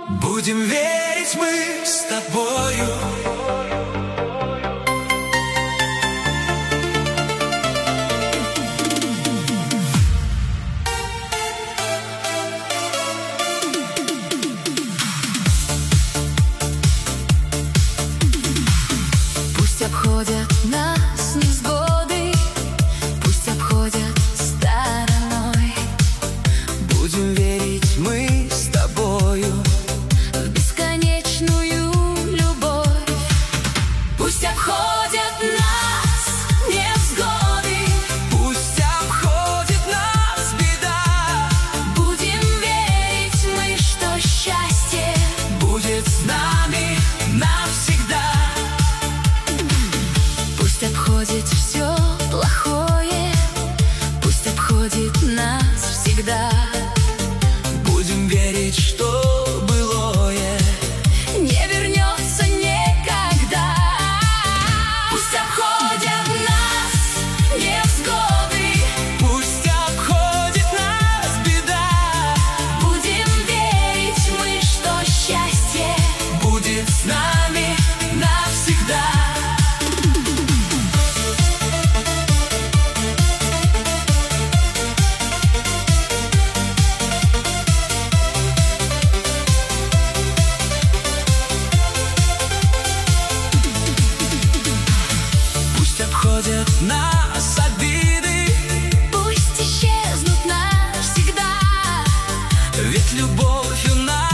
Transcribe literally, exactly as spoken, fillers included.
Будем верить мы с тобою. Пусть обходят нас невзгоды, пусть обходят стороной. Будем верить мы с тобою в бесконечную любовь. Пусть обходят нас невзгоды, пусть обходит нас беда. будем верить мы, что счастье будет с нами навсегда. Пусть обходит все плохое, пусть обходит нас всегда. Будем верить, что былое не вернется никогда. Пусть обходят нас невзгоды, пусть обходит нас беда. будем верить мы, что счастье будет с нами навсегда. Пусть обходят нас обиды, пусть исчезнут навсегда. ведь любовь у нас